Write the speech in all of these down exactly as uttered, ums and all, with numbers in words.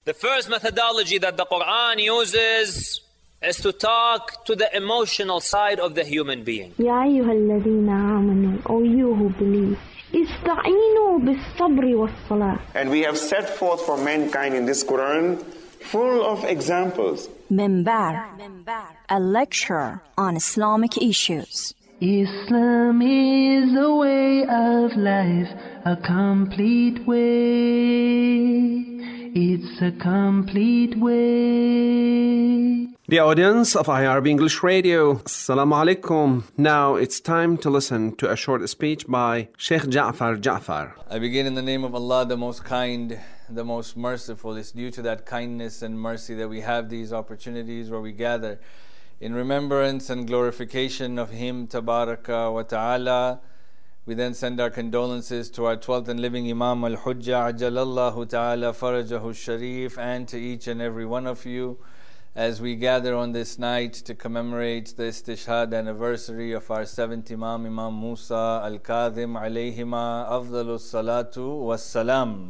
The first methodology that the Quran uses is to talk to the emotional side of the human being. يا أيها الذين آمنوا, O you who believe, استعينوا بالصبر والصلاة. And we have set forth for mankind in this Quran full of examples. Minbar, a lecture on Islamic issues. Islam is a way of life, a complete way. It's a complete way. The audience of I R B English Radio, Assalamu alaikum. Now it's time to listen to a short speech by Sheikh Ja'far Ja'far. I begin in the name of Allah, the most kind, the most merciful. It's due to that kindness and mercy that we have these opportunities where we gather in remembrance and glorification of Him, Tabaraka wa Ta'ala. We then send our condolences to our twelfth and living Imam Al-Hujjah, Ajalallahu Ta'ala Farajahu Sharif, and to each and every one of you as we gather on this night to commemorate the Istishhad anniversary of our seventh Imam, Imam Musa Al-Kadhim alayhima afdalus salatu wassalam.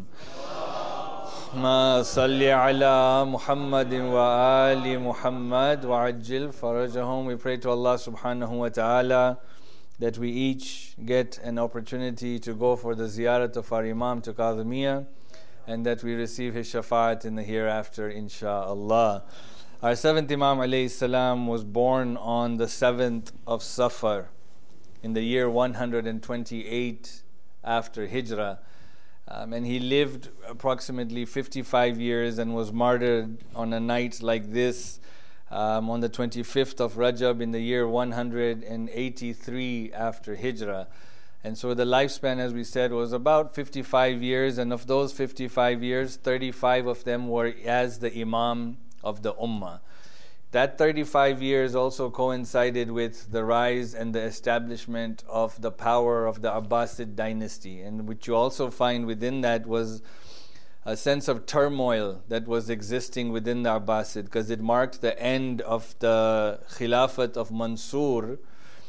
Ma salli ala Muhammadin wa ali Muhammad wa ajil farajahum. We pray to Allah subhanahu wa ta'ala that we each get an opportunity to go for the ziyarat of our Imam to Kadhimiyya, and that we receive his shafa'at in the hereafter, insha'Allah. Our seventh Imam alayhi salam was born on the seventh of Safar in the year one hundred twenty-eight after Hijrah. Um, and he lived approximately fifty-five years and was martyred on a night like this um, on the twenty-fifth of Rajab in the year one hundred eighty-three after Hijrah. And so the lifespan, as we said, was about fifty-five years, and of those fifty-five years, thirty-five of them were as the Imam of the Ummah. That thirty-five years also coincided with the rise and the establishment of the power of the Abbasid dynasty, and which you also find within that was a sense of turmoil that was existing within the Abbasid, because it marked the end of the Khilafat of Mansur,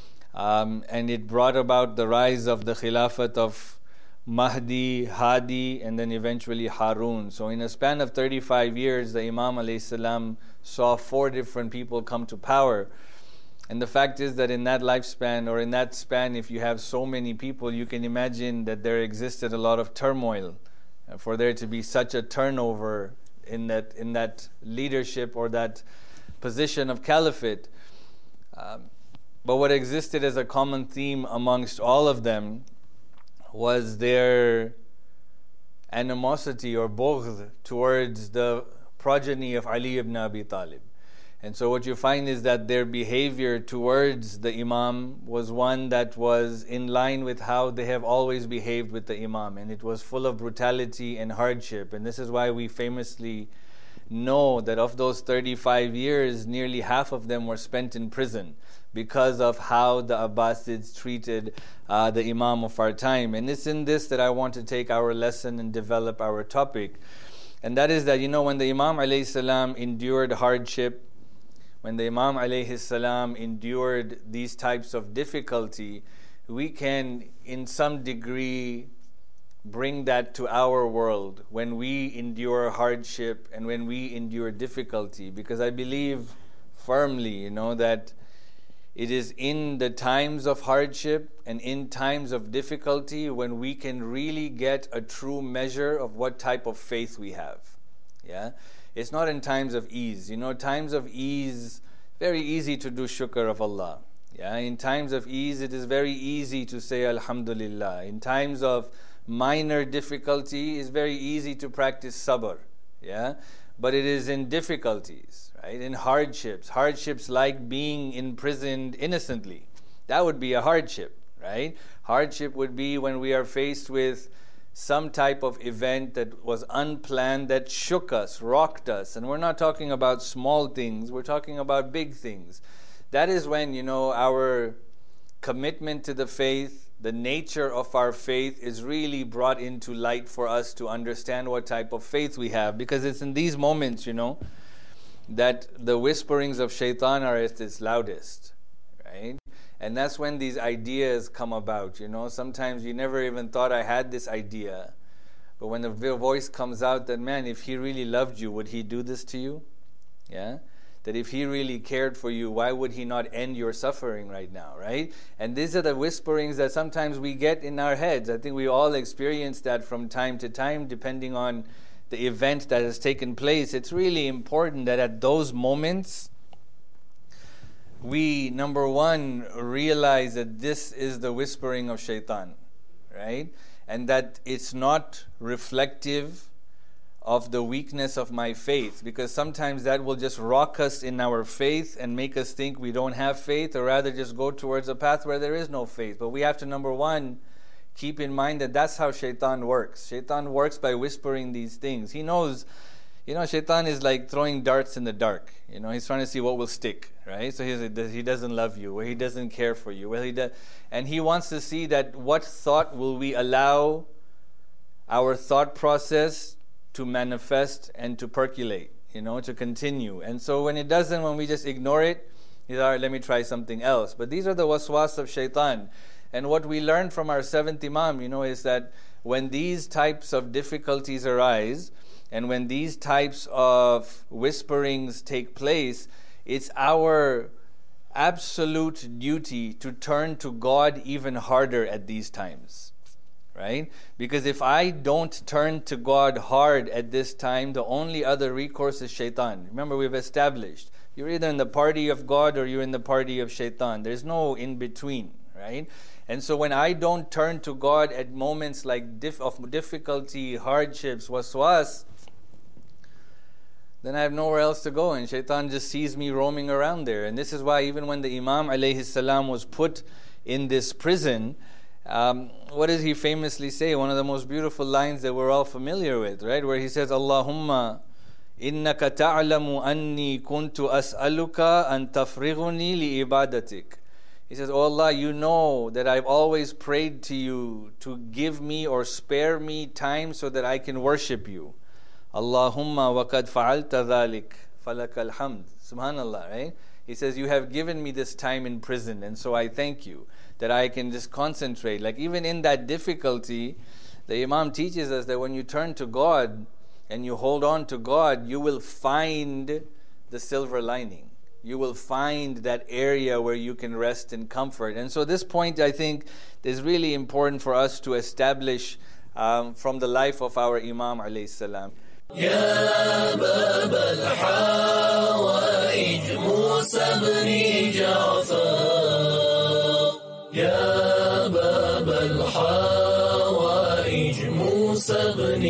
um, and it brought about the rise of the Khilafat of Mahdi, Hadi, and then eventually Harun. So in a span of thirty-five years, the Imam alayhi salam saw four different people come to power. And the fact is that in that lifespan, or in that span, if you have so many people, you can imagine that there existed a lot of turmoil. For there to be such a turnover in that in that leadership or that position of caliphate. Um, but what existed as a common theme amongst all of them was their animosity or bughd towards the progeny of Ali ibn Abi Talib. And so what you find is that their behavior towards the Imam was one that was in line with how they have always behaved with the Imam, and it was full of brutality and hardship. And this is why we famously know that of those thirty-five years, nearly half of them were spent in prison because of how the Abbasids treated uh, the Imam of our time. And it's in this that I want to take our lesson and develop our topic. And that is that, you know, when the Imam alayhi salam endured hardship, when the Imam alayhi salam endured these types of difficulty, we can in some degree bring that to our world when we endure hardship and when we endure difficulty. Because I believe firmly, you know, that it is in the times of hardship and in times of difficulty when we can really get a true measure of what type of faith we have. Yeah, it's not in times of ease. You know, times of ease, very easy to do shukr of Allah. Yeah, in times of ease, it is very easy to say Alhamdulillah. In times of minor difficulty, it's very easy to practice sabr. Yeah, but it is in difficulties, right? In hardships, hardships like being imprisoned innocently. That would be a hardship, right? Hardship would be when we are faced with some type of event that was unplanned, that shook us, rocked us. And we're not talking about small things, we're talking about big things. That is when, you know, our commitment to the faith, the nature of our faith is really brought into light for us to understand what type of faith we have. Because it's in these moments, you know, that the whisperings of shaitan are at its loudest, right? And that's when these ideas come about, you know. Sometimes you never even thought I had this idea, But when the voice comes out that, man, if he really loved you, would he do this to you? Yeah? That if he really cared for you, why would he not end your suffering right now, right? And these are the whisperings that sometimes we get in our heads. I think we all experience that from time to time, depending on the event that has taken place. It's really important that at those moments, we, number one, realize that this is the whispering of shaitan, right? And that it's not reflective of the weakness of my faith, because sometimes that will just rock us in our faith and make us think we don't have faith, or rather just go towards a path where there is no faith. But we have to, number one, keep in mind that that's how shaitan works. Shaitan works by whispering these things. He knows, you know, shaitan is like throwing darts in the dark. You know, he's trying to see what will stick, right? So he's, he doesn't love you, or he doesn't care for you. Well, he does, and he wants to see that what thought will we allow our thought process to manifest and to percolate, you know, to continue. And so when it doesn't, when we just ignore it, he's all right, let me try something else. But these are the waswas of shaitan. And what we learned from our seventh Imam, you know, is that when these types of difficulties arise, and when these types of whisperings take place, it's our absolute duty to turn to God even harder at these times, right? Because if I don't turn to God hard at this time, the only other recourse is shaitan. Remember, we've established, you're either in the party of God or you're in the party of shaitan. There's no in between, right? And so when I don't turn to God at moments like dif- of difficulty, hardships, waswas, then I have nowhere else to go, and shaitan just sees me roaming around there. And this is why even when the Imam alayhi salam was put in this prison, um, what did he famously say? One of the most beautiful lines that we're all familiar with, right? Where he says, Allahumma innaka ta'lamu anni kuntu as'aluka an tafrighuni li ibadatik. He says, oh Allah, you know that I've always prayed to you to give me or spare me time so that I can worship you. Allahumma wa qad fa'alta dhalik falakal hamd. Subhanallah, right? He says, you have given me this time in prison, and so I thank you that I can just concentrate. Like even in that difficulty, the Imam teaches us that when you turn to God and you hold on to God, you will find the silver lining. You will find that area where you can rest in comfort. And so this point, I think, is really important for us to establish um, from the life of our Imam alayhi salam. يا باب الحوائج موسى بن جعفر يا باب الحوائج موسى بن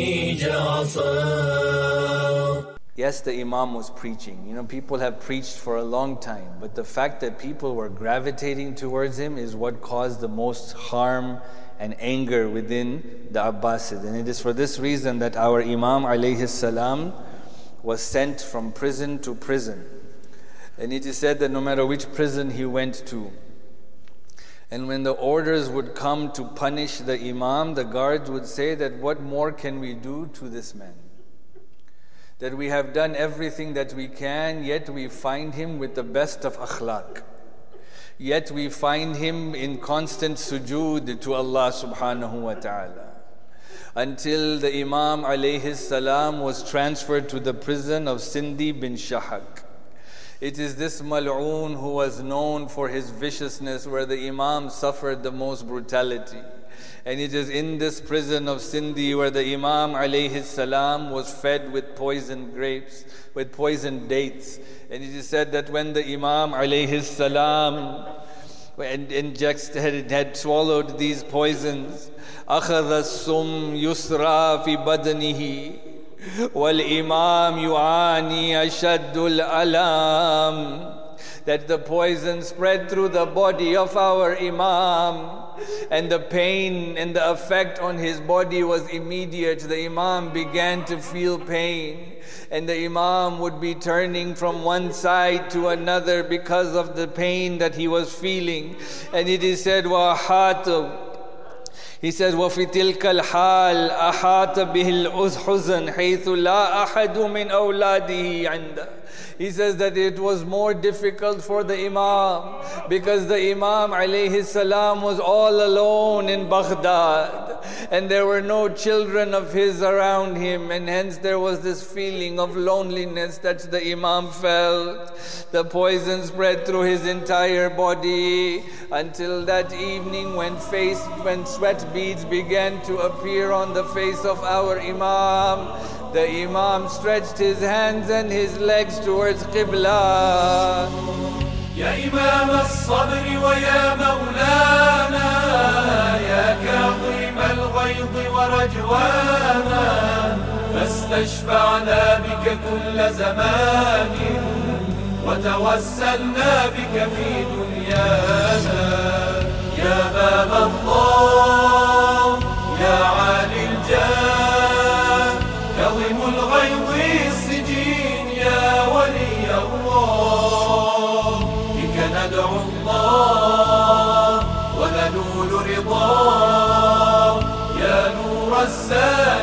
جعفر. Yes, the Imam was preaching. You know, people have preached for a long time, but the fact that people were gravitating towards him is what caused the most harm and anger within the Abbasids. And it is for this reason that our Imam alayhi salam was sent from prison to prison. And it is said that no matter which prison he went to, and when the orders would come to punish the Imam, the guards would say that what more can we do to this man? That we have done everything that we can, yet we find him with the best of akhlaq. Yet we find him in constant sujood to Allah subhanahu wa ta'ala. Until the Imam alayhi salam was transferred to the prison of Sindi bin Shahak. It is this mal'oon who was known for his viciousness, where the Imam suffered the most brutality. And it is in this prison of Sindi where the Imam alayhi salam was fed with poisoned grapes, with poisoned dates. And it is said that when the Imam alayhi salam and injected, had swallowed these poisons, أخذ السم يسرى في بدنه والإمام يعاني أشد الألام. That the poison spread through the body of our Imam, and the pain and the effect on his body was immediate. The Imam began to feel pain, and the Imam would be turning from one side to another because of the pain that he was feeling. And it is said, وَأَحَاطَ He says, وَفِي تِلْكَ الْحَالِ أَحَاطَ بِهِ الْحُزْنُ حَيْثُ لَا أَحَدُ مِنْ أَوْلَادِهِ عِنْدَهُ. He says that it was more difficult for the Imam because the Imam alayhi salam was all alone in Baghdad. and there were no children of his around him, and hence there was this feeling of loneliness that the Imam felt. The poison spread through his entire body until that evening when face when sweat beads began to appear on the face of our Imam. The Imam stretched his hands and his legs towards Qibla. يا إمام الصبر ويا مولانا يا كاظم الغيظ ورجوانا فاستشفعنا بك كل زمان وتوسلنا بك في دنيانا يا باب الله يا عالي الجاه كظم الغيظ السجين يا ولي الله بك ندعو الله وننول رضاه يا نور السائل